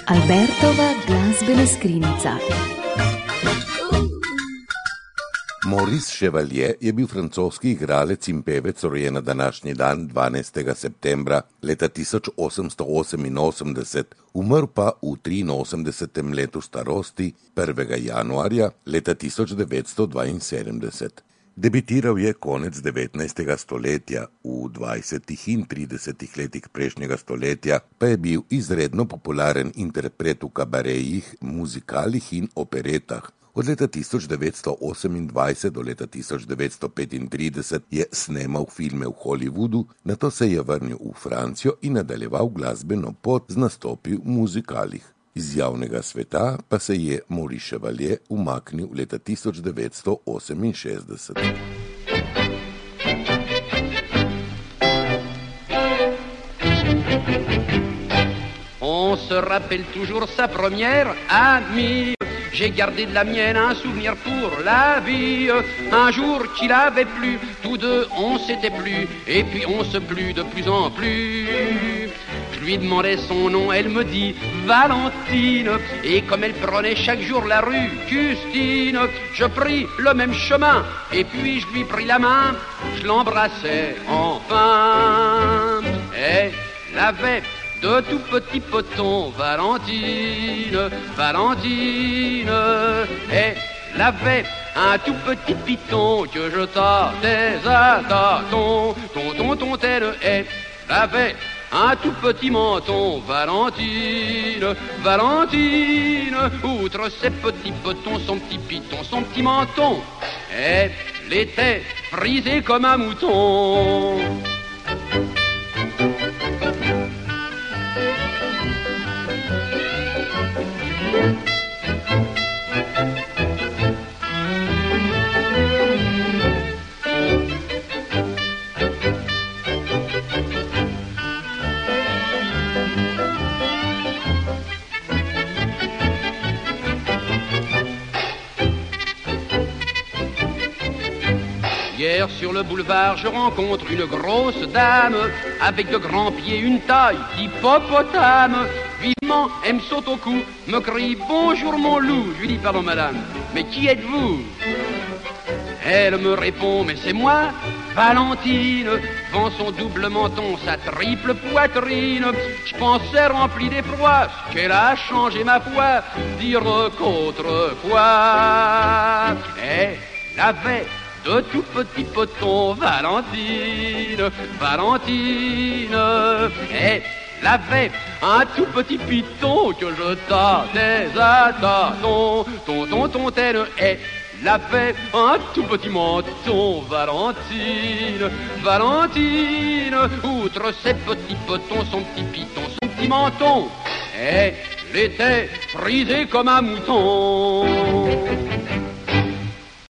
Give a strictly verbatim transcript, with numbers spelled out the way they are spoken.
Albertova glazbena skrinjica. Maurice Chevalier je bil francoski igralec in pevec, rojen na današnji dan, dvanajstega septembra leta tisoč osemsto oseminosemdeset, umrl pa v triinosemdesetem letu starosti, prvega januarja leta tisoč devetsto dvainsedemdeset. Debitiral je konec devetnajstega stoletja, v dvajsetih in tridesetih letih prejšnjega stoletja pa je bil izredno popularen interpret v kabarejih, muzikalih in operetah. Od leta tisoč devetsto osemindvajset do leta tisoč devetsto petintrideset je snemal filme v Hollywoodu, nato se je vrnil v Francijo in nadaljeval glasbeno pot z nastopi v muzikalih. Iz javnega sveta pa se je Maurice Chevalier umaknil leta tisoč devetsto oseminšestdeset. On se rappelle toujours sa première amie. J'ai gardé de la mienne un souvenir pour la vie. Un jour qu'il avait plu, tous deux on s'était plu, et puis on se plut de plus en plus. Je lui demandais son nom, elle me dit Valentine. Et comme elle prenait chaque jour la rue Custine, je pris le même chemin, et puis je lui pris la main. Je l'embrassais enfin. Elle avait de tout petits potons, Valentine, Valentine. Elle avait un tout petit piton que je tâtais à tâtons. Tonton, tontelle, elle avait un tout petit menton, Valentine, Valentine. Outre ses petits potons, son petit piton, son petit menton, elle était frisée comme un mouton. Hier sur le boulevard je rencontre une grosse dame avec de grands pieds, une taille d'hippopotame. Vivement elle me saute au cou, me crie bonjour mon loup. Je lui dis pardon madame, mais qui êtes-vous? Elle me répond mais c'est moi, Valentine. Devant son double menton, sa triple poitrine, je pensais rempli d'effroi qu'elle a changé ma foi, dire qu'autrefois elle avait de tout petits potons, Valentine, Valentine. Elle avait un tout petit piton que je tâtais à tâtons. Tonton, tontelle, elle avait un tout petit menton, Valentine, Valentine. Outre ses petits potons, son petit piton, son petit menton, elle était frisée comme un mouton.